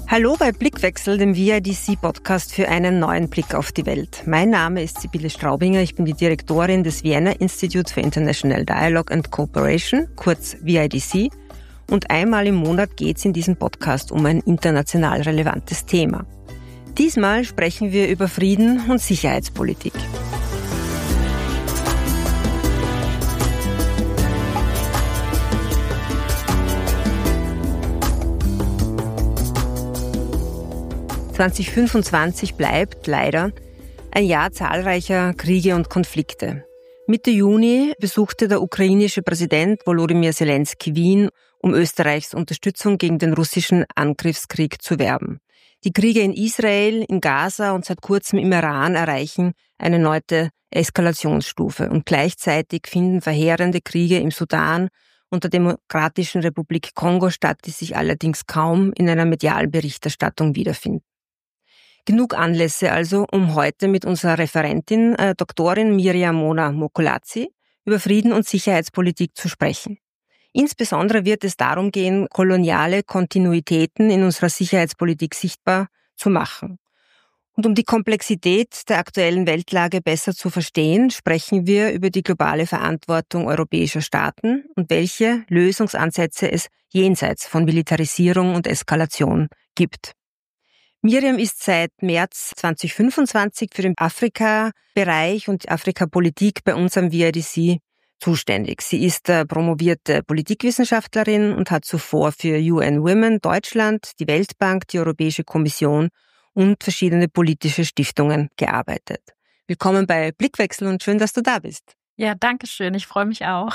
Hallo bei Blickwechsel, dem VIDC-Podcast für einen neuen Blick auf die Welt. Mein Name ist Sibylle Straubinger, ich bin die Direktorin des Vienna Institute for International Dialogue and Cooperation, kurz VIDC. Und einmal im Monat geht es in diesem Podcast um ein international relevantes Thema. Diesmal sprechen wir über Frieden und Sicherheitspolitik. (2025) bleibt leider ein Jahr zahlreicher Kriege und Konflikte. Mitte Juni besuchte der ukrainische Präsident Volodymyr Zelensky Wien, um Österreichs Unterstützung gegen den russischen Angriffskrieg zu werben. Die Kriege in Israel, in Gaza und seit kurzem im Iran erreichen eine neue Eskalationsstufe. Und gleichzeitig finden verheerende Kriege im Sudan und der Demokratischen Republik Kongo statt, die sich allerdings kaum in einer medialen Berichterstattung wiederfinden. Genug Anlässe also, um heute mit unserer Referentin, Doktorin Mirjam Mona Mokolazzi, über Frieden und Sicherheitspolitik zu sprechen. Insbesondere wird es darum gehen, koloniale Kontinuitäten in unserer Sicherheitspolitik sichtbar zu machen. Und um die Komplexität der aktuellen Weltlage besser zu verstehen, sprechen wir über die globale Verantwortung europäischer Staaten und welche Lösungsansätze es jenseits von Militarisierung und Eskalation gibt. Mirjam ist seit März 2025 für den Afrika-Bereich und Afrikapolitik bei uns am VIDC zuständig. Sie ist promovierte Politikwissenschaftlerin und hat zuvor für UN Women Deutschland, die Weltbank, die Europäische Kommission und verschiedene politische Stiftungen gearbeitet. Willkommen bei Blickwechsel und schön, dass du da bist. Ja, danke schön. Ich freue mich auch.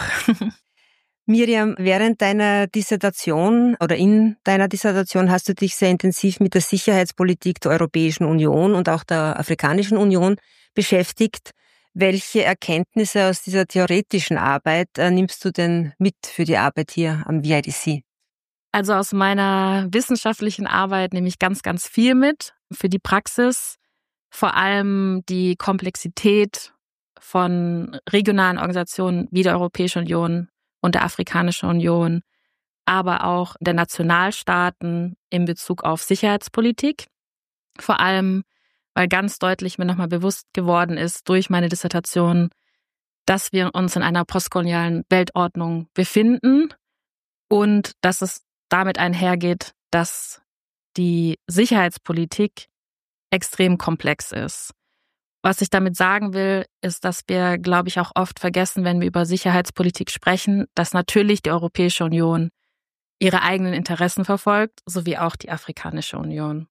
Mirjam, während deiner Dissertation oder in deiner Dissertation hast du dich sehr intensiv mit der Sicherheitspolitik der Europäischen Union und auch der Afrikanischen Union beschäftigt. Welche Erkenntnisse aus dieser theoretischen Arbeit nimmst du denn mit für die Arbeit hier am VIDC? Also aus meiner wissenschaftlichen Arbeit nehme ich ganz, ganz viel mit für die Praxis. Vor allem die Komplexität von regionalen Organisationen wie der Europäischen Union und der Afrikanischen Union, aber auch der Nationalstaaten in Bezug auf Sicherheitspolitik. Vor allem, weil ganz deutlich mir nochmal bewusst geworden ist durch meine Dissertation, dass wir uns in einer postkolonialen Weltordnung befinden und dass es damit einhergeht, dass die Sicherheitspolitik extrem komplex ist. Was ich damit sagen will, ist, dass wir, glaube ich, auch oft vergessen, wenn wir über Sicherheitspolitik sprechen, dass natürlich die Europäische Union ihre eigenen Interessen verfolgt, sowie auch die Afrikanische Union.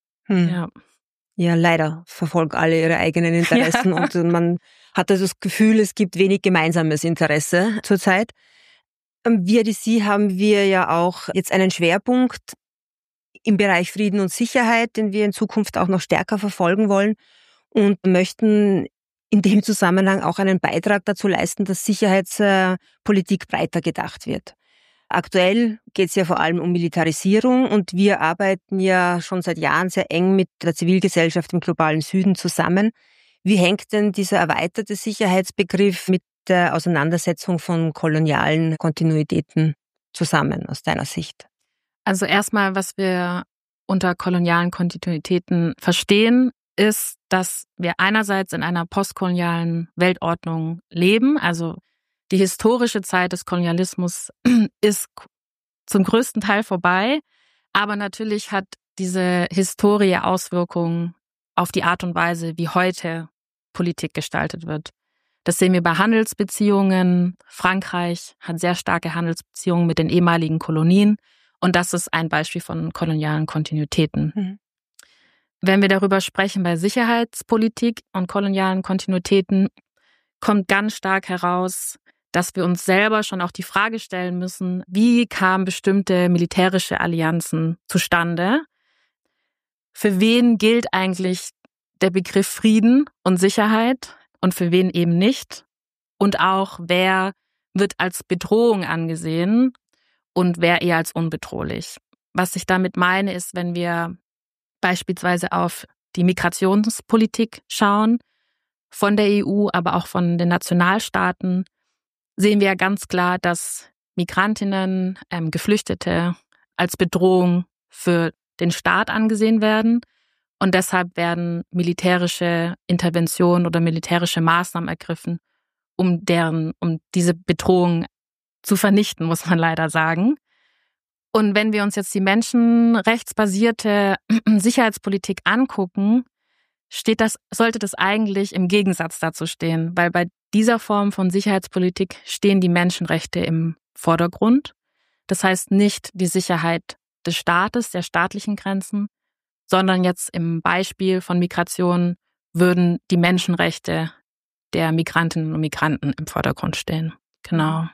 Ja, leider verfolgen alle ihre eigenen Interessen und man hat also das Gefühl, es gibt wenig gemeinsames Interesse zurzeit. Am VIDC haben wir ja auch jetzt einen Schwerpunkt im Bereich Frieden und Sicherheit, den wir in Zukunft auch noch stärker verfolgen wollen. Und möchten in dem Zusammenhang auch einen Beitrag dazu leisten, dass Sicherheitspolitik breiter gedacht wird. Aktuell geht es ja vor allem um Militarisierung und wir arbeiten ja schon seit Jahren sehr eng mit der Zivilgesellschaft im globalen Süden zusammen. Wie hängt denn dieser erweiterte Sicherheitsbegriff mit der Auseinandersetzung von kolonialen Kontinuitäten zusammen aus deiner Sicht? Also erstmal, was wir unter kolonialen Kontinuitäten verstehen, ist, dass wir einerseits in einer postkolonialen Weltordnung leben. Also die historische Zeit des Kolonialismus ist zum größten Teil vorbei. Aber natürlich hat diese Historie Auswirkungen auf die Art und Weise, wie heute Politik gestaltet wird. Das sehen wir bei Handelsbeziehungen. Frankreich hat sehr starke Handelsbeziehungen mit den ehemaligen Kolonien. Und das ist ein Beispiel von kolonialen Kontinuitäten. Wenn wir darüber sprechen bei Sicherheitspolitik und kolonialen Kontinuitäten, kommt ganz stark heraus, dass wir uns selber schon auch die Frage stellen müssen, wie kamen bestimmte militärische Allianzen zustande? Für wen gilt eigentlich der Begriff Frieden und Sicherheit und für wen eben nicht? Und auch, wer wird als Bedrohung angesehen und wer eher als unbedrohlich? Was ich damit meine, ist, wenn wir beispielsweise auf die Migrationspolitik schauen, von der EU, aber auch von den Nationalstaaten, sehen wir ganz klar, dass Migrantinnen, Geflüchtete als Bedrohung für den Staat angesehen werden. Und deshalb werden militärische Interventionen oder militärische Maßnahmen ergriffen, um diese Bedrohung zu vernichten, muss man leider sagen. Und wenn wir uns jetzt die menschenrechtsbasierte Sicherheitspolitik angucken, sollte das eigentlich im Gegensatz dazu stehen, weil bei dieser Form von Sicherheitspolitik stehen die Menschenrechte im Vordergrund. Das heißt nicht die Sicherheit des Staates, der staatlichen Grenzen, sondern jetzt im Beispiel von Migration würden die Menschenrechte der Migrantinnen und Migranten im Vordergrund stehen. Genau.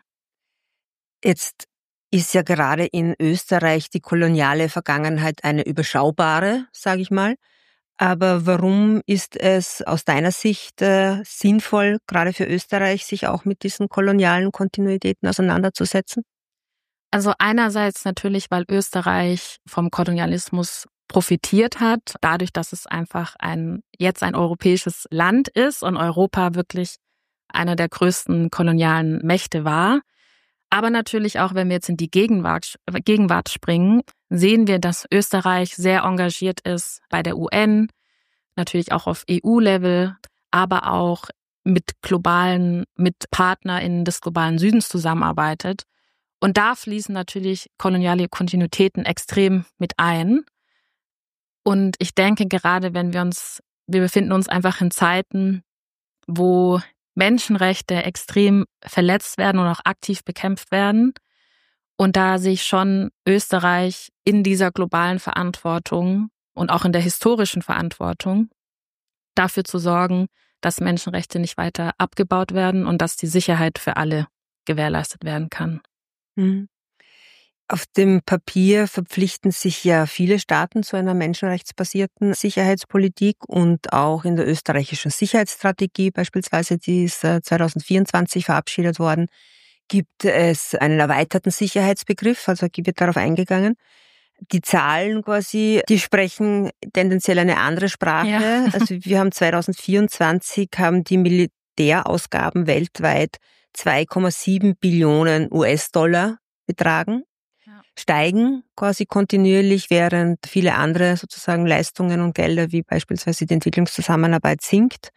Jetzt ist ja gerade in Österreich die koloniale Vergangenheit eine überschaubare, sage ich mal. Aber warum ist es aus deiner Sicht sinnvoll, gerade für Österreich, sich auch mit diesen kolonialen Kontinuitäten auseinanderzusetzen? Also einerseits natürlich, weil Österreich vom Kolonialismus profitiert hat, dadurch, dass es einfach jetzt ein europäisches Land ist und Europa wirklich einer der größten kolonialen Mächte war. Aber natürlich auch, wenn wir jetzt in die Gegenwart springen, sehen wir, dass Österreich sehr engagiert ist bei der UN, natürlich auch auf EU-Level, aber auch mit PartnerInnen des globalen Südens zusammenarbeitet. Und da fließen natürlich koloniale Kontinuitäten extrem mit ein. Und ich denke, gerade wir befinden uns einfach in Zeiten, wo Menschenrechte extrem verletzt werden und auch aktiv bekämpft werden. Und da sehe ich schon Österreich in dieser globalen Verantwortung und auch in der historischen Verantwortung, dafür zu sorgen, dass Menschenrechte nicht weiter abgebaut werden und dass die Sicherheit für alle gewährleistet werden kann. Mhm. Auf dem Papier verpflichten sich ja viele Staaten zu einer menschenrechtsbasierten Sicherheitspolitik und auch in der österreichischen Sicherheitsstrategie beispielsweise, die ist 2024 verabschiedet worden, gibt es einen erweiterten Sicherheitsbegriff, also wird darauf eingegangen. Die Zahlen quasi, die sprechen tendenziell eine andere Sprache. Ja. Also wir haben 2024 haben die Militärausgaben weltweit 2,7 Billionen US-Dollar betragen, steigen quasi kontinuierlich, während viele andere sozusagen Leistungen und Gelder wie beispielsweise die Entwicklungszusammenarbeit sinkt.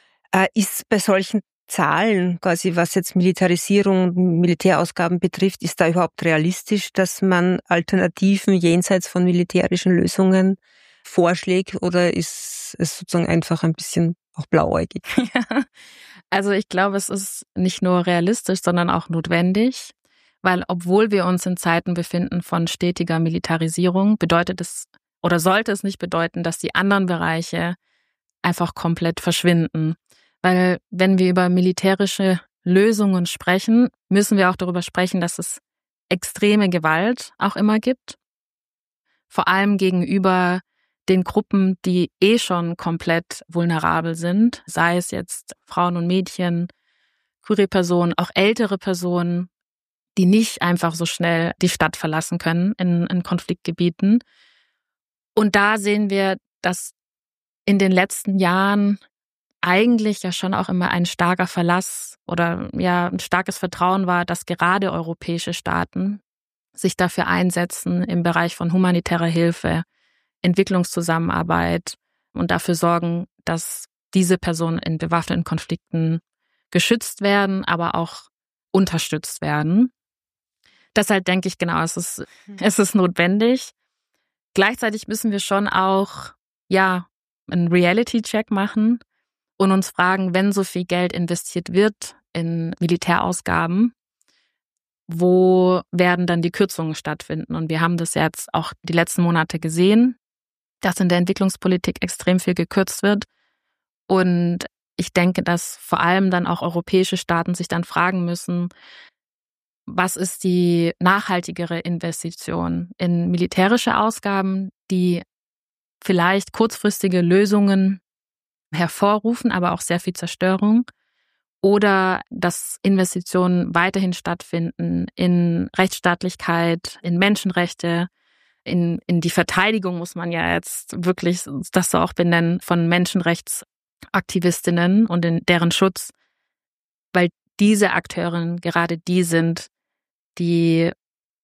Ist bei solchen Zahlen, quasi was jetzt Militarisierung und Militärausgaben betrifft, ist da überhaupt realistisch, dass man Alternativen jenseits von militärischen Lösungen vorschlägt, oder ist es sozusagen einfach ein bisschen auch blauäugig? Ja. Also ich glaube, es ist nicht nur realistisch, sondern auch notwendig, weil obwohl wir uns in Zeiten befinden von stetiger Militarisierung, bedeutet es oder sollte es nicht bedeuten, dass die anderen Bereiche einfach komplett verschwinden. Weil wenn wir über militärische Lösungen sprechen, müssen wir auch darüber sprechen, dass es extreme Gewalt auch immer gibt. Vor allem gegenüber den Gruppen, die schon komplett vulnerabel sind, sei es jetzt Frauen und Mädchen, queere Personen, auch ältere Personen, die nicht einfach so schnell die Stadt verlassen können in Konfliktgebieten. Und da sehen wir, dass in den letzten Jahren eigentlich ja schon auch immer ein starker Verlass oder ja ein starkes Vertrauen war, dass gerade europäische Staaten sich dafür einsetzen im Bereich von humanitärer Hilfe, Entwicklungszusammenarbeit und dafür sorgen, dass diese Personen in bewaffneten Konflikten geschützt werden, aber auch unterstützt werden. Deshalb denke ich, genau, es ist notwendig. Gleichzeitig müssen wir schon auch einen Reality-Check machen und uns fragen, wenn so viel Geld investiert wird in Militärausgaben, wo werden dann die Kürzungen stattfinden? Und wir haben das jetzt auch die letzten Monate gesehen, dass in der Entwicklungspolitik extrem viel gekürzt wird. Und ich denke, dass vor allem dann auch europäische Staaten sich dann fragen müssen, was ist die nachhaltigere Investition in militärische Ausgaben, die vielleicht kurzfristige Lösungen hervorrufen, aber auch sehr viel Zerstörung, oder dass Investitionen weiterhin stattfinden in Rechtsstaatlichkeit, in Menschenrechte, in die Verteidigung, muss man ja jetzt wirklich das so auch benennen, von Menschenrechtsaktivistinnen und in deren Schutz, weil diese Akteurinnen gerade die sind, die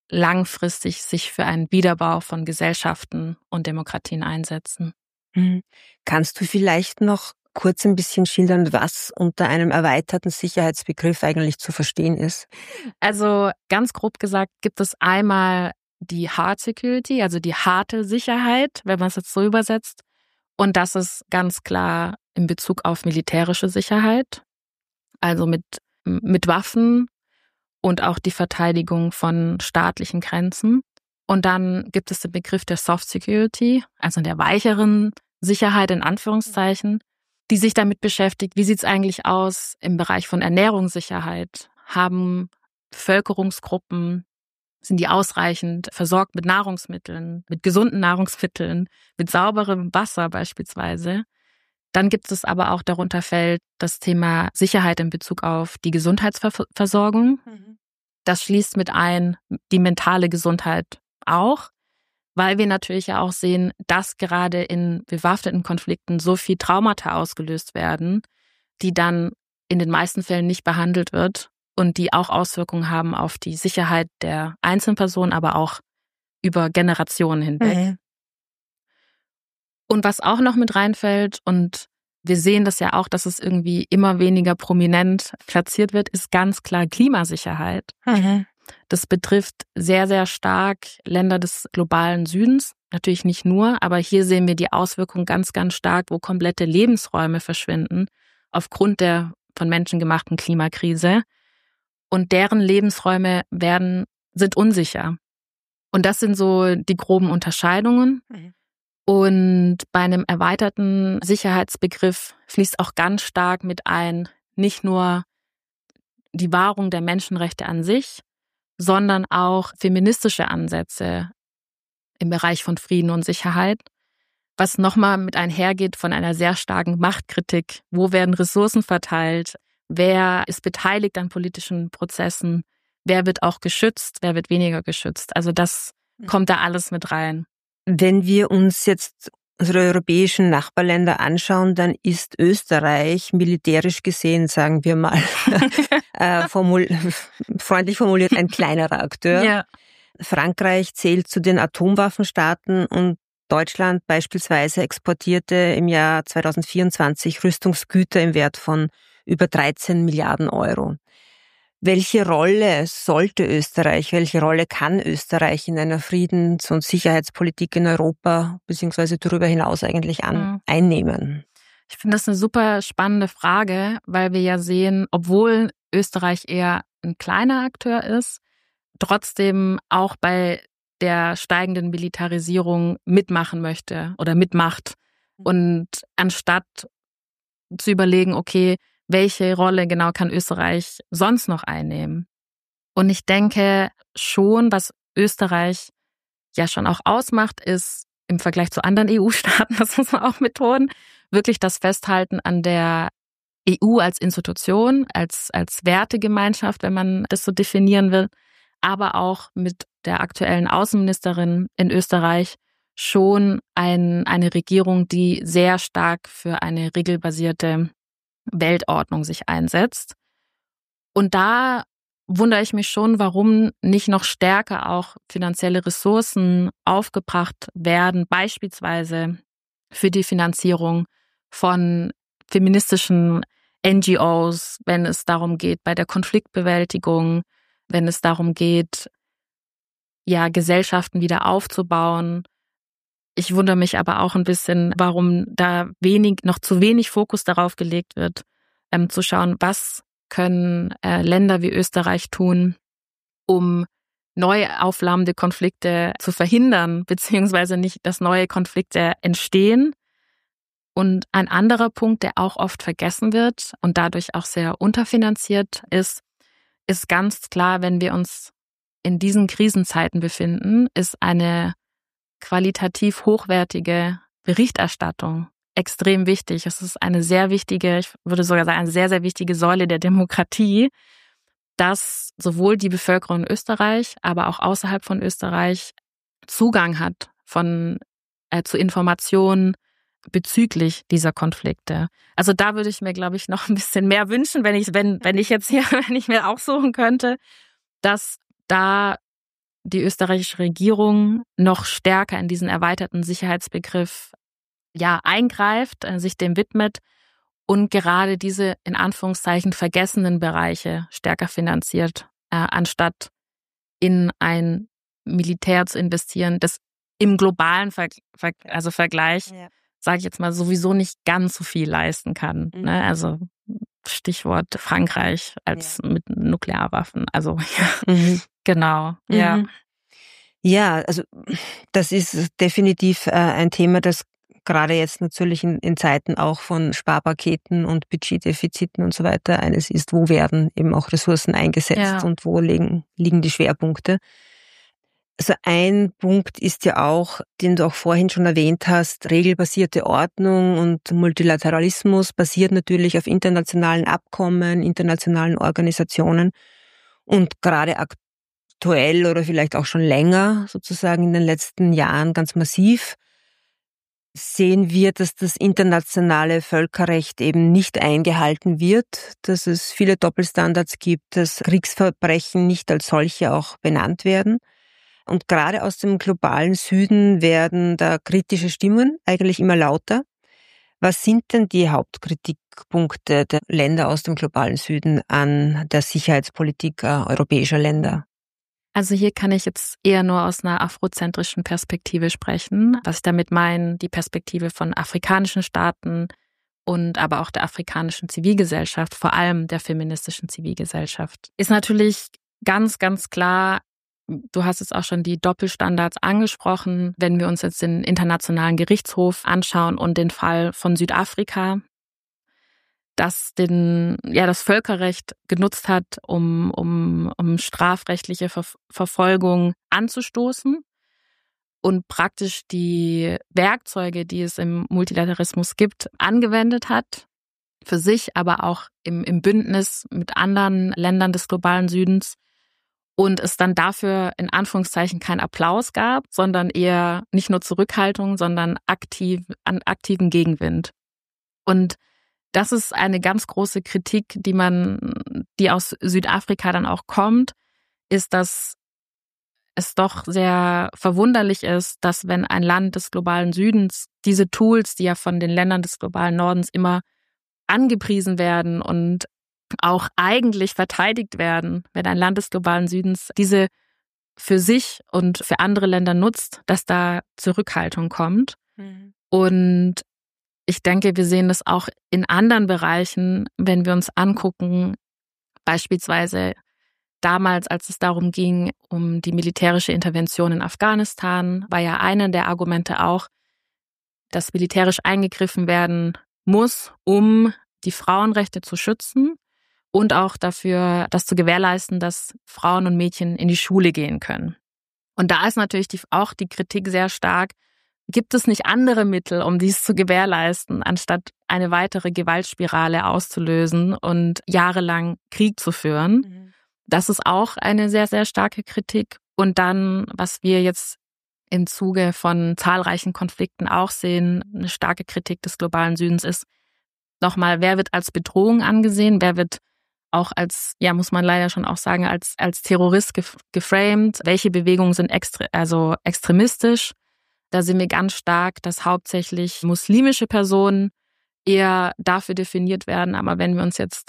langfristig sich für einen Wiederbau von Gesellschaften und Demokratien einsetzen. Kannst du vielleicht noch kurz ein bisschen schildern, was unter einem erweiterten Sicherheitsbegriff eigentlich zu verstehen ist? Also ganz grob gesagt gibt es einmal die Hard Security, also die harte Sicherheit, wenn man es jetzt so übersetzt. Und das ist ganz klar in Bezug auf militärische Sicherheit, also mit Waffen und auch die Verteidigung von staatlichen Grenzen. Und dann gibt es den Begriff der Soft Security, also der weicheren Sicherheit in Anführungszeichen, die sich damit beschäftigt, wie sieht es eigentlich aus im Bereich von Ernährungssicherheit? Haben Bevölkerungsgruppen, sind die ausreichend versorgt mit Nahrungsmitteln, mit gesunden Nahrungsmitteln, mit sauberem Wasser beispielsweise? Dann gibt es aber auch, darunter fällt das Thema Sicherheit in Bezug auf die Gesundheitsversorgung. Das schließt mit ein die mentale Gesundheit auch, weil wir natürlich ja auch sehen, dass gerade in bewaffneten Konflikten so viel Traumata ausgelöst werden, die dann in den meisten Fällen nicht behandelt wird und die auch Auswirkungen haben auf die Sicherheit der einzelnen Person, aber auch über Generationen hinweg. Und was auch noch mit reinfällt, und wir sehen das ja auch, dass es irgendwie immer weniger prominent platziert wird, ist ganz klar Klimasicherheit. Das betrifft sehr, sehr stark Länder des globalen Südens. Natürlich nicht nur, aber hier sehen wir die Auswirkungen ganz, ganz stark, wo komplette Lebensräume verschwinden aufgrund der von Menschen gemachten Klimakrise. Und deren Lebensräume sind unsicher. Und das sind so die groben Unterscheidungen. Und bei einem erweiterten Sicherheitsbegriff fließt auch ganz stark mit ein, nicht nur die Wahrung der Menschenrechte an sich, sondern auch feministische Ansätze im Bereich von Frieden und Sicherheit, was nochmal mit einhergeht von einer sehr starken Machtkritik. Wo werden Ressourcen verteilt? Wer ist beteiligt an politischen Prozessen? Wer wird auch geschützt? Wer wird weniger geschützt? Also das kommt da alles mit rein. Wenn wir uns jetzt unsere europäischen Nachbarländer anschauen, dann ist Österreich militärisch gesehen, sagen wir mal, freundlich formuliert, ein kleinerer Akteur. Ja. Frankreich zählt zu den Atomwaffenstaaten und Deutschland beispielsweise exportierte im Jahr 2024 Rüstungsgüter im Wert von über 13 Milliarden Euro. Welche Rolle welche Rolle kann Österreich in einer Friedens- und Sicherheitspolitik in Europa beziehungsweise darüber hinaus eigentlich einnehmen? Ich finde das eine super spannende Frage, weil wir ja sehen, obwohl Österreich eher ein kleiner Akteur ist, trotzdem auch bei der steigenden Militarisierung mitmachen möchte oder mitmacht. Und anstatt zu überlegen, okay, welche Rolle genau kann Österreich sonst noch einnehmen? Und ich denke schon, was Österreich ja schon auch ausmacht, ist im Vergleich zu anderen EU-Staaten, das muss man auch betonen, wirklich das Festhalten an der EU als Institution, als Wertegemeinschaft, wenn man das so definieren will, aber auch mit der aktuellen Außenministerin in Österreich schon eine Regierung, die sehr stark für eine regelbasierte Weltordnung sich einsetzt. Und da wundere ich mich schon, warum nicht noch stärker auch finanzielle Ressourcen aufgebracht werden, beispielsweise für die Finanzierung von feministischen NGOs, wenn es darum geht, bei der Konfliktbewältigung, wenn es darum geht, ja, Gesellschaften wieder aufzubauen. Ich wundere mich aber auch ein bisschen, warum da noch zu wenig Fokus darauf gelegt wird, zu schauen, was können Länder wie Österreich tun, um neu aufflammende Konflikte zu verhindern, beziehungsweise nicht, dass neue Konflikte entstehen. Und ein anderer Punkt, der auch oft vergessen wird und dadurch auch sehr unterfinanziert ist ganz klar, wenn wir uns in diesen Krisenzeiten befinden, ist eine qualitativ hochwertige Berichterstattung extrem wichtig. Es ist eine sehr wichtige, ich würde sogar sagen, eine sehr, sehr wichtige Säule der Demokratie, dass sowohl die Bevölkerung in Österreich, aber auch außerhalb von Österreich Zugang hat zu Informationen bezüglich dieser Konflikte. Also da würde ich mir, glaube ich, noch ein bisschen mehr wünschen, wenn ich mir aussuchen könnte, dass da die österreichische Regierung noch stärker in diesen erweiterten Sicherheitsbegriff eingreift, sich dem widmet und gerade diese in Anführungszeichen vergessenen Bereiche stärker finanziert, anstatt in ein Militär zu investieren, das im globalen Vergleich, sage ich jetzt mal, sowieso nicht ganz so viel leisten kann. Mhm. Ne? Also Stichwort Frankreich mit Nuklearwaffen. Also genau. Mhm. Ja. Ja, also das ist definitiv ein Thema, das gerade jetzt natürlich in Zeiten auch von Sparpaketen und Budgetdefiziten und so weiter eines ist, wo werden eben auch Ressourcen eingesetzt und wo liegen die Schwerpunkte. Also ein Punkt ist ja auch, den du auch vorhin schon erwähnt hast, regelbasierte Ordnung und Multilateralismus basiert natürlich auf internationalen Abkommen, internationalen Organisationen und gerade aktuell oder vielleicht auch schon länger, sozusagen in den letzten Jahren ganz massiv, sehen wir, dass das internationale Völkerrecht eben nicht eingehalten wird, dass es viele Doppelstandards gibt, dass Kriegsverbrechen nicht als solche auch benannt werden. Und gerade aus dem globalen Süden werden da kritische Stimmen eigentlich immer lauter. Was sind denn die Hauptkritikpunkte der Länder aus dem globalen Süden an der Sicherheitspolitik europäischer Länder? Also hier kann ich jetzt eher nur aus einer afrozentrischen Perspektive sprechen. Was ich damit meine, die Perspektive von afrikanischen Staaten und aber auch der afrikanischen Zivilgesellschaft, vor allem der feministischen Zivilgesellschaft, ist natürlich ganz, ganz klar. Du hast jetzt auch schon die Doppelstandards angesprochen. Wenn wir uns jetzt den Internationalen Gerichtshof anschauen und den Fall von Südafrika, das das Völkerrecht genutzt hat, um strafrechtliche Verfolgung anzustoßen und praktisch die Werkzeuge, die es im Multilateralismus gibt, angewendet hat, für sich, aber auch im Bündnis mit anderen Ländern des globalen Südens, und es dann dafür in Anführungszeichen keinen Applaus gab, sondern eher nicht nur Zurückhaltung, sondern aktiven Gegenwind. Und das ist eine ganz große Kritik, die aus Südafrika dann auch kommt, ist, dass es doch sehr verwunderlich ist, dass wenn ein Land des globalen Südens diese Tools, die ja von den Ländern des globalen Nordens immer angepriesen werden und auch eigentlich verteidigt werden, wenn ein Land des globalen Südens diese für sich und für andere Länder nutzt, dass da Zurückhaltung kommt. Mhm. Und ich denke, wir sehen das auch in anderen Bereichen, wenn wir uns angucken, beispielsweise damals, als es darum ging, um die militärische Intervention in Afghanistan, war ja einer der Argumente auch, dass militärisch eingegriffen werden muss, um die Frauenrechte zu schützen und auch dafür, das zu gewährleisten, dass Frauen und Mädchen in die Schule gehen können. Und da ist natürlich auch die Kritik sehr stark. Gibt es nicht andere Mittel, um dies zu gewährleisten, anstatt eine weitere Gewaltspirale auszulösen und jahrelang Krieg zu führen? Mhm. Das ist auch eine sehr, sehr starke Kritik. Und dann, was wir jetzt im Zuge von zahlreichen Konflikten auch sehen, eine starke Kritik des globalen Südens ist, nochmal, wer wird als Bedrohung angesehen, wer wird auch als, muss man leider schon auch sagen, als Terrorist geframed, welche Bewegungen sind extremistisch. Da sind wir ganz stark, dass hauptsächlich muslimische Personen eher dafür definiert werden. Aber wenn wir uns jetzt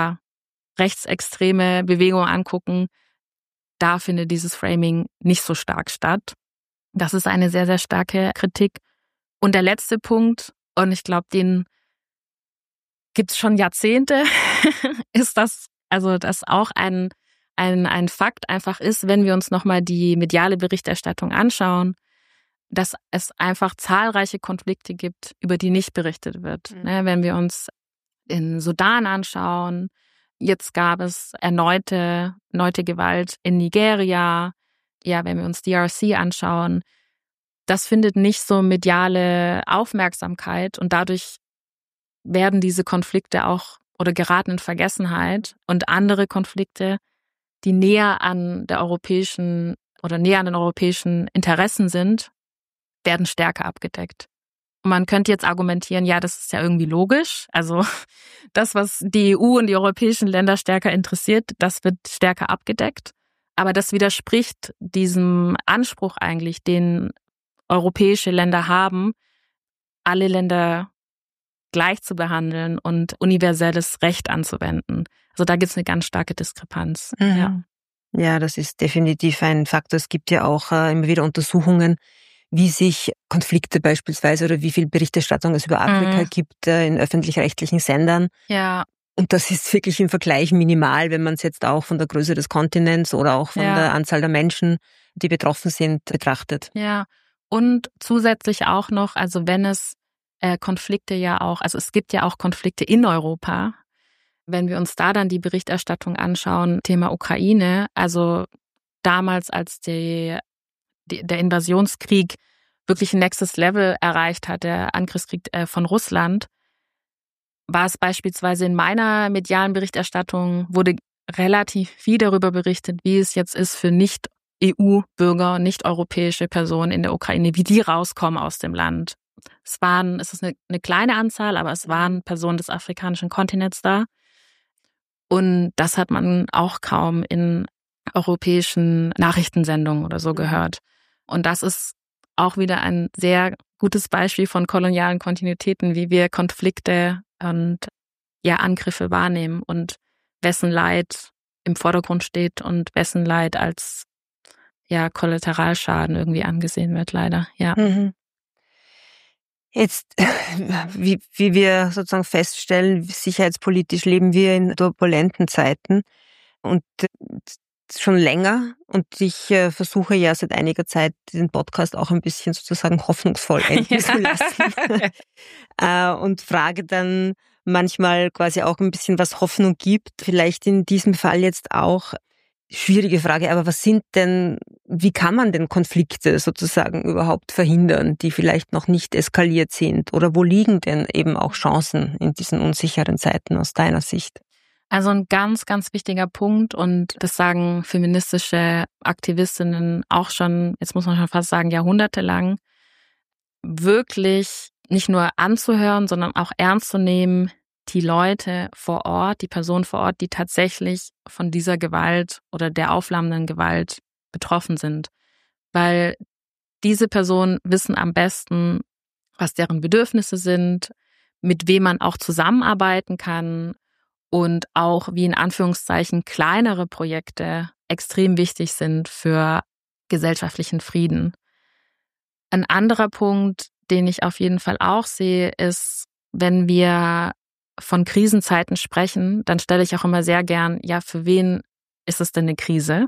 rechtsextreme Bewegungen angucken, da findet dieses Framing nicht so stark statt. Das ist eine sehr, sehr starke Kritik. Und der letzte Punkt, und ich glaube, den gibt es schon Jahrzehnte, ist dass auch ein Fakt einfach ist, wenn wir uns nochmal die mediale Berichterstattung anschauen, dass es einfach zahlreiche Konflikte gibt, über die nicht berichtet wird. Mhm. Wenn wir uns in Sudan anschauen, jetzt gab es erneute Gewalt in Nigeria, wenn wir uns DRC anschauen, das findet nicht so mediale Aufmerksamkeit und dadurch werden diese Konflikte auch oder geraten in Vergessenheit und andere Konflikte, die näher an den europäischen Interessen sind, werden stärker abgedeckt. Und man könnte jetzt argumentieren, das ist ja irgendwie logisch. Also das, was die EU und die europäischen Länder stärker interessiert, das wird stärker abgedeckt. Aber das widerspricht diesem Anspruch eigentlich, den europäische Länder haben, alle Länder gleich zu behandeln und universelles Recht anzuwenden. Also da gibt es eine ganz starke Diskrepanz. Mhm. Ja, das ist definitiv ein Faktor. Es gibt ja auch immer wieder Untersuchungen, wie sich Konflikte beispielsweise oder wie viel Berichterstattung es über Afrika gibt in öffentlich-rechtlichen Sendern. Ja. Und das ist wirklich im Vergleich minimal, wenn man es jetzt auch von der Größe des Kontinents oder auch von der Anzahl der Menschen, die betroffen sind, betrachtet. Ja, und zusätzlich auch noch, also wenn es Konflikte ja auch, also es gibt ja auch Konflikte in Europa. Wenn wir uns da dann die Berichterstattung anschauen, Thema Ukraine, also damals, als der Invasionskrieg wirklich ein nächstes Level erreicht hat, der Angriffskrieg von Russland, war es beispielsweise in meiner medialen Berichterstattung, wurde relativ viel darüber berichtet, wie es jetzt ist für Nicht-EU-Bürger, nicht-europäische Personen in der Ukraine, wie die rauskommen aus dem Land. Es ist eine kleine Anzahl, aber es waren Personen des afrikanischen Kontinents da. Und das hat man auch kaum in europäischen Nachrichtensendungen oder so gehört. Und das ist auch wieder ein sehr gutes Beispiel von kolonialen Kontinuitäten, wie wir Konflikte und Angriffe wahrnehmen und wessen Leid im Vordergrund steht und wessen Leid als Kollateralschaden irgendwie angesehen wird, leider. Ja. Mhm. Jetzt, wie wir sozusagen feststellen, sicherheitspolitisch leben wir in turbulenten Zeiten und schon länger, und ich versuche ja seit einiger Zeit den Podcast auch ein bisschen sozusagen hoffnungsvoll enden zu lassen und frage dann manchmal quasi auch ein bisschen, was Hoffnung gibt. Vielleicht in diesem Fall jetzt auch. Schwierige Frage, aber wie kann man denn Konflikte sozusagen überhaupt verhindern, die vielleicht noch nicht eskaliert sind? Oder wo liegen denn eben auch Chancen in diesen unsicheren Zeiten aus deiner Sicht? Also ein ganz, ganz wichtiger Punkt, und das sagen feministische Aktivistinnen auch schon, jetzt muss man schon fast sagen, jahrhundertelang, wirklich nicht nur anzuhören, sondern auch ernst zu nehmen, die Leute vor Ort, die Personen vor Ort, die tatsächlich von dieser Gewalt oder der aufflammenden Gewalt betroffen sind. Weil diese Personen wissen am besten, was deren Bedürfnisse sind, mit wem man auch zusammenarbeiten kann und auch wie in Anführungszeichen kleinere Projekte extrem wichtig sind für gesellschaftlichen Frieden. Ein anderer Punkt, den ich auf jeden Fall auch sehe, ist, wenn wir von Krisenzeiten sprechen, dann stelle ich auch immer sehr gern, für wen ist es denn eine Krise?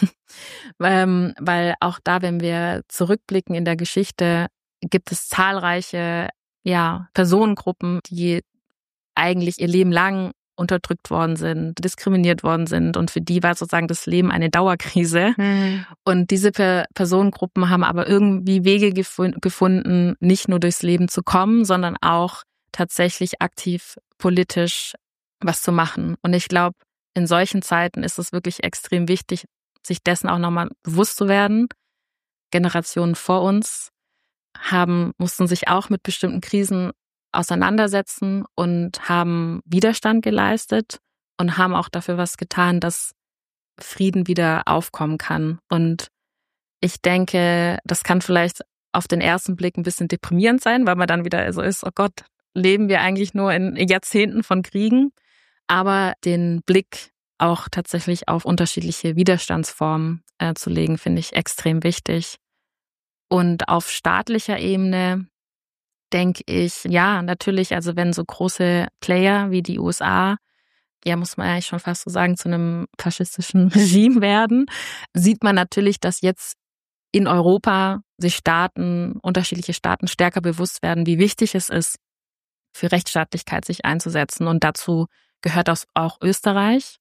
Weil auch da, wenn wir zurückblicken in der Geschichte, gibt es zahlreiche Personengruppen, die eigentlich ihr Leben lang unterdrückt worden sind, diskriminiert worden sind, und für die war sozusagen das Leben eine Dauerkrise. Und diese Personengruppen haben aber irgendwie Wege gefunden, nicht nur durchs Leben zu kommen, sondern auch tatsächlich aktiv politisch was zu machen. Und ich glaube, in solchen Zeiten ist es wirklich extrem wichtig, sich dessen auch nochmal bewusst zu werden. Generationen vor uns mussten sich auch mit bestimmten Krisen auseinandersetzen und haben Widerstand geleistet und haben auch dafür was getan, dass Frieden wieder aufkommen kann. Und ich denke, das kann vielleicht auf den ersten Blick ein bisschen deprimierend sein, weil man dann wieder so ist, oh Gott, leben wir eigentlich nur in Jahrzehnten von Kriegen? Aber den Blick auch tatsächlich auf unterschiedliche Widerstandsformen zu legen, finde ich extrem wichtig. Und auf staatlicher Ebene denke ich, natürlich, also wenn so große Player wie die USA, muss man eigentlich schon fast so sagen, zu einem faschistischen Regime werden, sieht man natürlich, dass jetzt in Europa sich unterschiedliche Staaten stärker bewusst werden, wie wichtig es ist, für Rechtsstaatlichkeit sich einzusetzen. Und dazu gehört auch Österreich.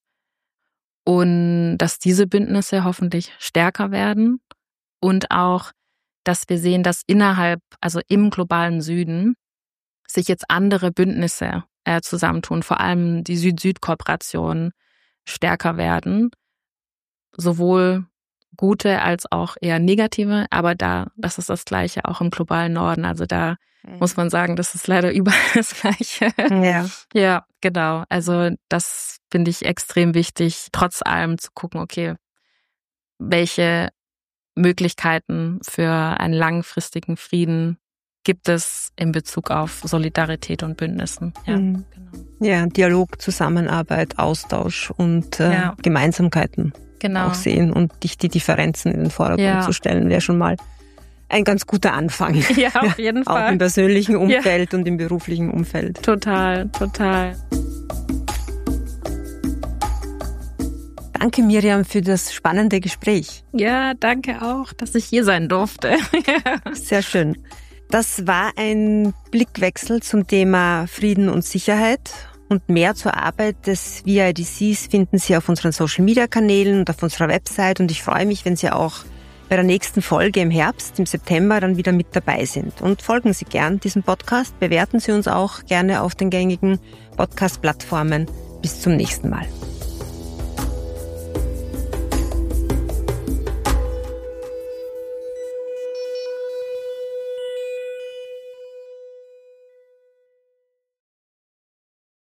Und dass diese Bündnisse hoffentlich stärker werden und auch, dass wir sehen, dass also im globalen Süden, sich jetzt andere Bündnisse zusammentun, vor allem die Süd-Süd-Kooperation stärker werden, sowohl gute als auch eher negative, aber das ist das Gleiche auch im globalen Norden. Also da muss man sagen, das ist leider überall das Gleiche. Ja, genau. Also das finde ich extrem wichtig, trotz allem zu gucken, okay, welche Möglichkeiten für einen langfristigen Frieden gibt es in Bezug auf Solidarität und Bündnissen. Ja, genau. Ja, Dialog, Zusammenarbeit, Austausch und Gemeinsamkeiten auch sehen und nicht die Differenzen in den Vordergrund zu stellen, wäre schon mal ein ganz guter Anfang. Ja, auf jeden Fall. Auch im persönlichen Umfeld und im beruflichen Umfeld. Total. Danke, Miriam, für das spannende Gespräch. Ja, danke auch, dass ich hier sein durfte. Sehr schön. Das war ein Blickwechsel zum Thema Frieden und Sicherheit. Und mehr zur Arbeit des VIDCs finden Sie auf unseren Social-Media-Kanälen und auf unserer Website. Und ich freue mich, wenn Sie auch bei der nächsten Folge im Herbst, im September, dann wieder mit dabei sind. Und folgen Sie gern diesem Podcast, bewerten Sie uns auch gerne auf den gängigen Podcast-Plattformen. Bis zum nächsten Mal.